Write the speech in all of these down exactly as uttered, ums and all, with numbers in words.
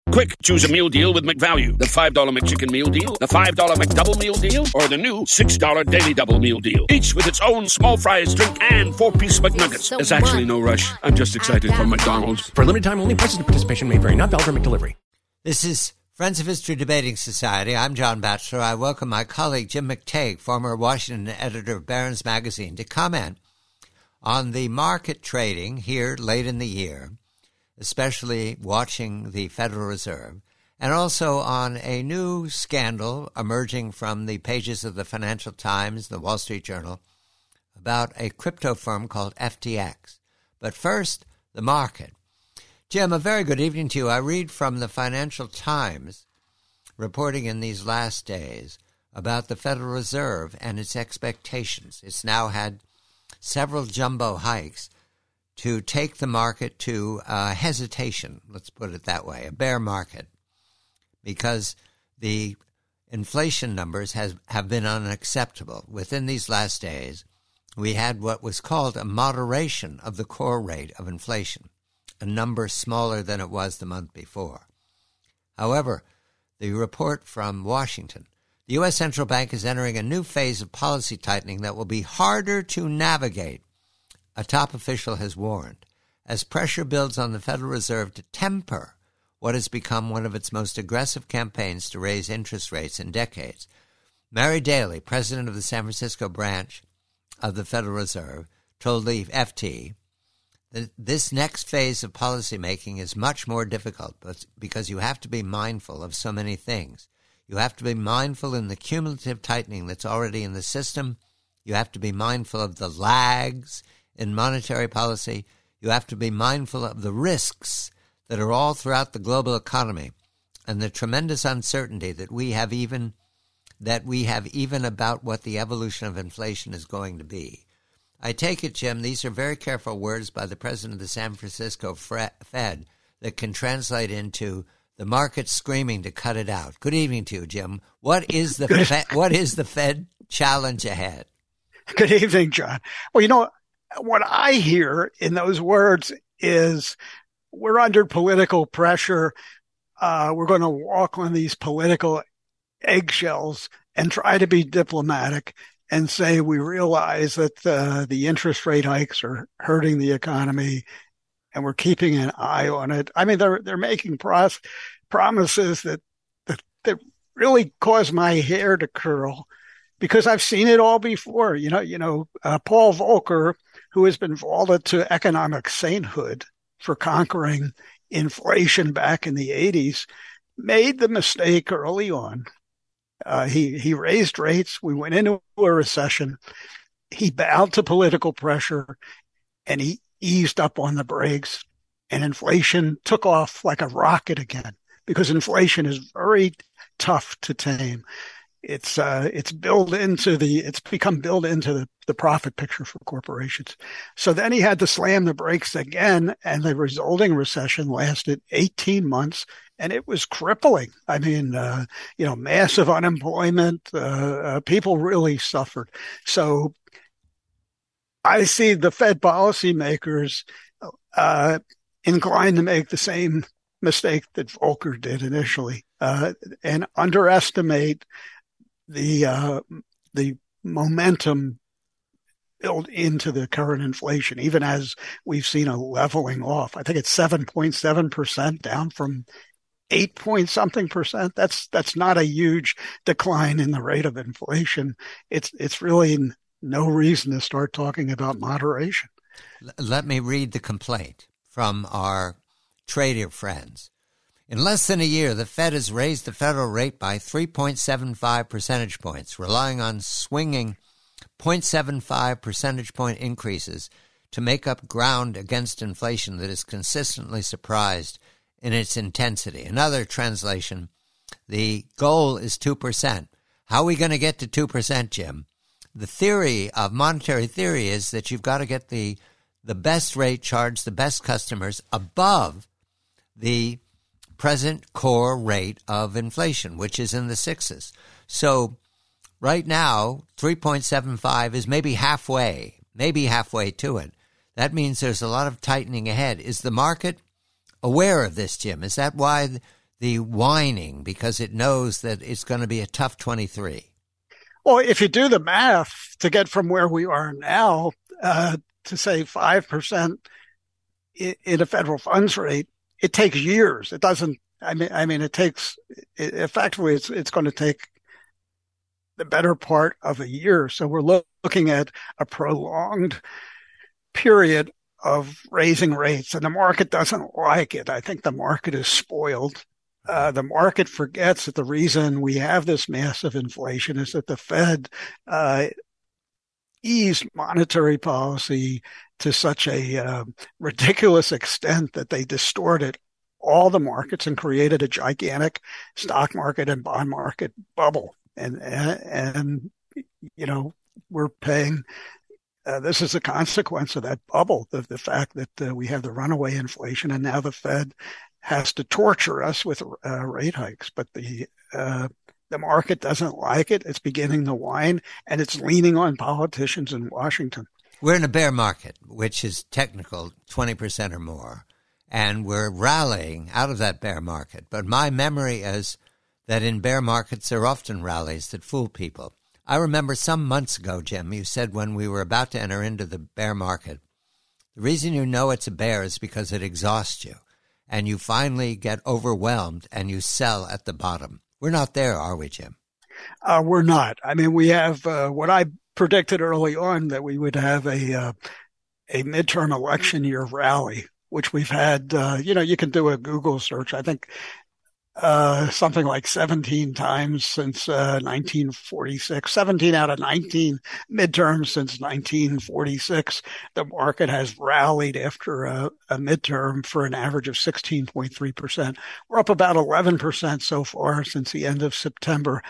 Quick, choose a meal deal with McValue. The five dollar McChicken meal deal, the five dollar McDouble meal deal, or the new six dollar Daily Double meal deal. Each with its own small fries, drink, and four-piece McNuggets. So There's actually no rush. I'm just excited for McDonald's. For a limited time only, prices and participation may vary. Not valid for McDelivery. This is Friends of History Debating Society. I'm John Batchelor. I welcome my colleague Jim McTague, former Washington editor of Barron's Magazine, to comment on the market trading here late in the year, especially watching the Federal Reserve, and also on a new scandal emerging from the pages of the Financial Times, the Wall Street Journal, about a crypto firm called F T X. But first, the market. Jim, a very good evening to you. I read from the Financial Times reporting in these last days about the Federal Reserve and its expectations. It's now had several jumbo hikes to take the market to uh, hesitation, let's put it that way, a bear market, because the inflation numbers has, have been unacceptable. Within these last days, we had what was called a moderation of the core rate of inflation, a number smaller than it was the month before. However, the report from Washington, the U S Central Bank is entering a new phase of policy tightening that will be harder to navigate, a top official has warned, as pressure builds on the Federal Reserve to temper what has become one of its most aggressive campaigns to raise interest rates in decades. Mary Daly, president of the San Francisco branch of the Federal Reserve, told the F T that this next phase of policymaking is much more difficult because you have to be mindful of so many things. You have to be mindful in the cumulative tightening that's already in the system. You have to be mindful of the lags in monetary policy. You have to be mindful of the risks that are all throughout the global economy and the tremendous uncertainty that we have even that we have even about what the evolution of inflation is going to be. I take it, Jim, these are very careful words by the president of the San Francisco Fed that can translate into the market screaming to cut it out. Good evening to you, Jim. What is the Fed, what is the Fed challenge ahead? Good evening, John. Well, you know, what I hear in those words is we're under political pressure. Uh, we're going to walk on these political eggshells and try to be diplomatic and say we realize that uh, the interest rate hikes are hurting the economy and we're keeping an eye on it. I mean, they're they're making pros- promises that, that that really cause my hair to curl because I've seen it all before. You know, you know, uh, Paul Volcker, who has been vaulted to economic sainthood for conquering inflation back in the eighties, made the mistake early on. Uh, he, he raised rates. We went into a recession. He bowed to political pressure and he eased up on the brakes, and inflation took off like a rocket again because inflation is very tough to tame. It's, uh, it's built into the, it's become built into the, the profit picture for corporations. So then he had to slam the brakes again, and the resulting recession lasted eighteen months. And it was crippling. I mean, uh, you know, massive unemployment. Uh, uh, people really suffered. So I see the Fed policymakers uh, inclined to make the same mistake that Volcker did initially uh, and underestimate the uh, the momentum built into the current inflation, even as we've seen a leveling off. I think it's seven point seven percent down from eight point something percent. That's that's not a huge decline in the rate of inflation. It's it's really no reason to start talking about moderation. Let me read the complaint from our trader friends. In less than a year, the Fed has raised the federal rate by three point seven five percentage points, relying on swinging zero point seven five percentage point increases to make up ground against inflation that is consistently surprised in its intensity. Another translation, the goal is two percent. How are we going to get to two percent, Jim? The theory of monetary theory is that you've got to get the the best rate, charge the best customers above the present core rate of inflation, which is in the sixes. So right now, three point seven five is maybe halfway, maybe halfway to it. That means there's a lot of tightening ahead. Is the market aware of this, Jim? Is that why the whining because it knows that it's going to be a tough twenty-three? Well, if you do the math to get from where we are now uh, to say five percent in a federal funds rate, it takes years. It doesn't, I mean, I mean, it takes, it, effectively, it's, it's going to take the better part of a year. So we're lo- looking at a prolonged period of raising rates, and the market doesn't like it. I think the market is spoiled. Uh, the market forgets that the reason we have this massive inflation is that the Fed uh, eased monetary policy to such a uh, ridiculous extent that they distorted all the markets and created a gigantic stock market and bond market bubble. And, and, and you know, we're paying, uh, this is a consequence of that bubble, the, the fact that uh, we have the runaway inflation, and now the Fed has to torture us with uh, rate hikes. But the uh, the market doesn't like it. It's beginning to whine, and it's leaning on politicians in Washington. We're in a bear market, which is technical, twenty percent or more, and we're rallying out of that bear market. But my memory is that in bear markets, there are often rallies that fool people. I remember some months ago, Jim, you said when we were about to enter into the bear market, the reason you know it's a bear is because it exhausts you, and you finally get overwhelmed and you sell at the bottom. We're not there, are we, Jim? Uh, we're not. I mean, we have uh, what I predicted early on, that we would have a uh, a midterm election year rally, which we've had. Uh, you know, you can do a Google search. I think uh, something like seventeen times since uh, nineteen forty-six, seventeen out of nineteen midterms since nineteen forty-six. The market has rallied after a, a midterm for an average of sixteen point three percent. We're up about eleven percent so far since the end of September.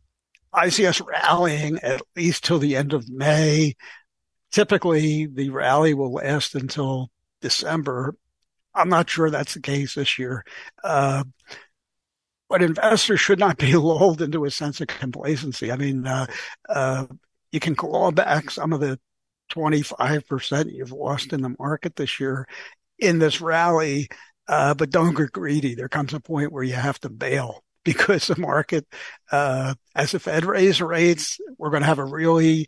I see us rallying at least till the end of May. Typically, the rally will last until December. I'm not sure that's the case this year. Uh, but investors should not be lulled into a sense of complacency. I mean, uh, uh, you can claw back some of the twenty-five percent you've lost in the market this year in this rally, uh, but don't get greedy. There comes a point where you have to bail, because the market, uh, as the Fed raises rates, we're going to have a really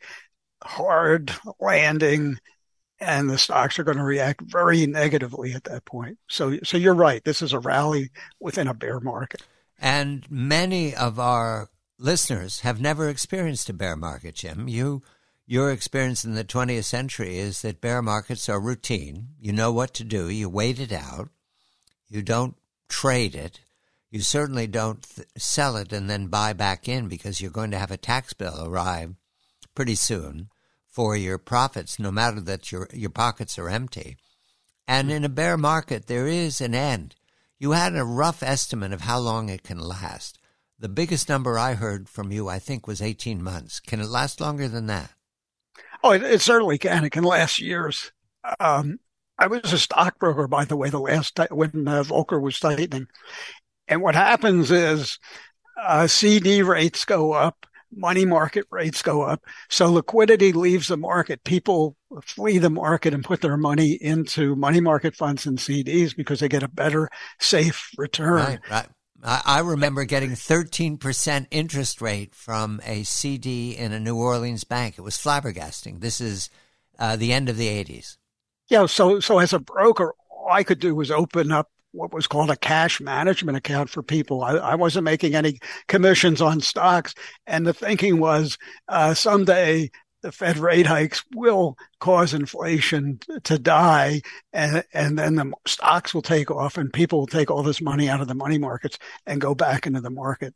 hard landing, and the stocks are going to react very negatively at that point. So, so you're right. This is a rally within a bear market. And many of our listeners have never experienced a bear market, Jim. You, your experience in the twentieth century is that bear markets are routine. You know what to do. You wait it out. You don't trade it. You certainly don't th- sell it and then buy back in, because you're going to have a tax bill arrive pretty soon for your profits, no matter that your your pockets are empty. And in a bear market, there is an end. You had a rough estimate of how long it can last. The biggest number I heard from you, I think, was eighteen months. Can it last longer than that? Oh, it, it certainly can. It can last years. Um, I was a stockbroker, by the way, the last time when uh, Volcker was tightening. And what happens is uh, C D rates go up, money market rates go up. So liquidity leaves the market. People flee the market and put their money into money market funds and C Ds because they get a better, safe return. Right, right. I, I remember getting thirteen percent interest rate from a C D in a New Orleans bank. It was flabbergasting. This is uh, the end of the eighties. Yeah, so so as a broker, all I could do was open up what was called a cash management account for people. I, I wasn't making any commissions on stocks. And the thinking was uh, someday the Fed rate hikes will cause inflation to die, and, and then the stocks will take off and people will take all this money out of the money markets and go back into the market.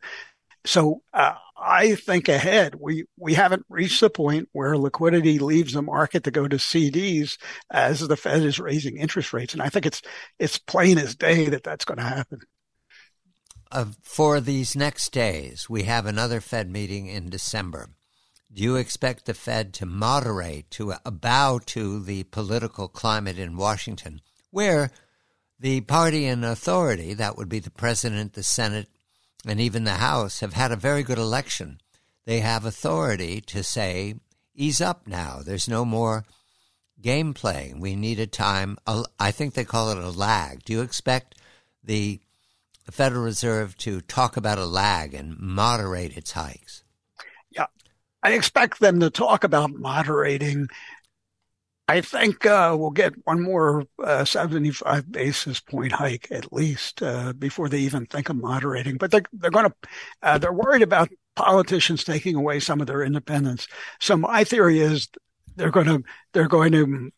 So uh, I think ahead. We we haven't reached the point where liquidity leaves the market to go to C Ds as the Fed is raising interest rates, and I think it's it's plain as day that that's going to happen. Uh, for these next days, we have another Fed meeting in December. Do you expect the Fed to moderate, to uh, bow to the political climate in Washington, where the party in authority, that would be the president, the Senate, and even the House, have had a very good election? They have authority to say, ease up now. There's no more game playing. We need a time. I think they call it a lag. Do you expect the the Federal Reserve to talk about a lag and moderate its hikes? Yeah, I expect them to talk about moderating. I think uh, we'll get one more uh, seventy-five basis point hike at least uh, before they even think of moderating. But they're, they're going to, uh, they're worried about politicians taking away some of their independence. So my theory is they're going to, they're going to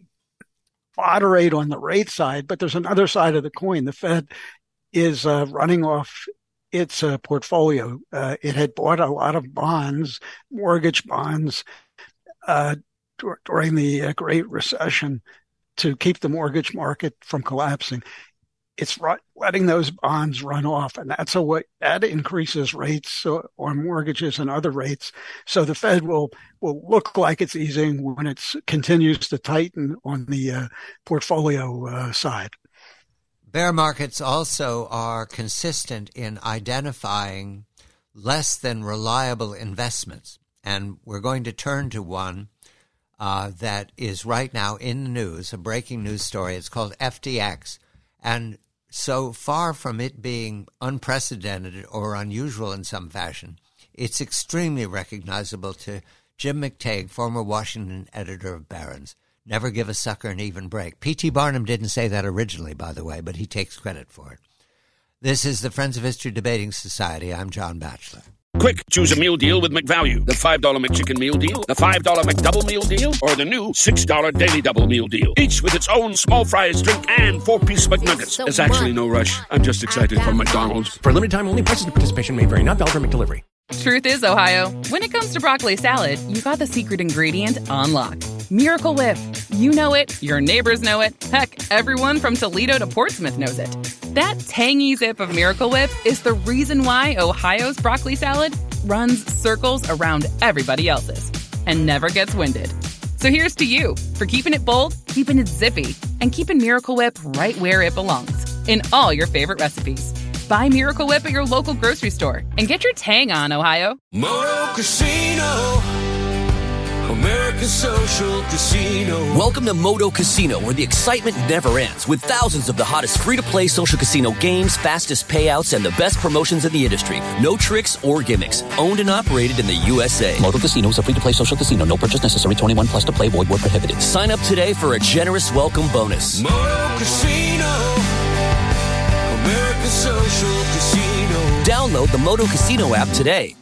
moderate on the rate side, but there's another side of the coin. The Fed is uh, running off its uh, portfolio. Uh, it had bought a lot of bonds, mortgage bonds, uh, d- during the uh, Great Recession to keep the mortgage market from collapsing. It's right, letting those bonds run off, and that's a way that increases rates on mortgages and other rates. So the Fed will will look like it's easing when it continues to tighten on the uh, portfolio uh, side. Bear markets also are consistent in identifying less than reliable investments, and we're going to turn to one uh, that is right now in the news, a breaking news story. It's called F T X, and so far from it being unprecedented or unusual in some fashion, it's extremely recognizable to Jim McTague, former Washington editor of Barron's. Never give a sucker an even break. P T. Barnum didn't say that originally, by the way, but he takes credit for it. This is the Friends of History Debating Society. I'm John Batchelor. Quick, choose a meal deal with McValue. The five dollar McChicken Meal Deal, the five dollar McDouble Meal Deal, or the new six dollar Daily Double Meal Deal. Each with its own small fries, drink, and four-piece McNuggets. There's actually no rush. I'm just excited for McDonald's. For limited time only, prices and participation may vary. Not valid for McDelivery. Truth is, Ohio, when it comes to broccoli salad, you got the secret ingredient on lock. Miracle Whip. You know it, your neighbors know it, heck, everyone from Toledo to Portsmouth knows it. That tangy zip of Miracle Whip is the reason why Ohio's broccoli salad runs circles around everybody else's and never gets winded. So here's to you for keeping it bold, keeping it zippy, and keeping Miracle Whip right where it belongs, in all your favorite recipes. Buy Miracle Whip at your local grocery store and get your tang on, Ohio. Moto Casino, America's social casino. Welcome to Moto Casino, where the excitement never ends, with thousands of the hottest free-to-play social casino games, fastest payouts, and the best promotions in the industry. No tricks or gimmicks. Owned and operated in the U S A. Moto Casino is a free-to-play social casino. No purchase necessary. twenty-one plus to play. Void where prohibited. Sign up today for a generous welcome bonus. Moto Casino, America's social casino. Download the Moto Casino app today.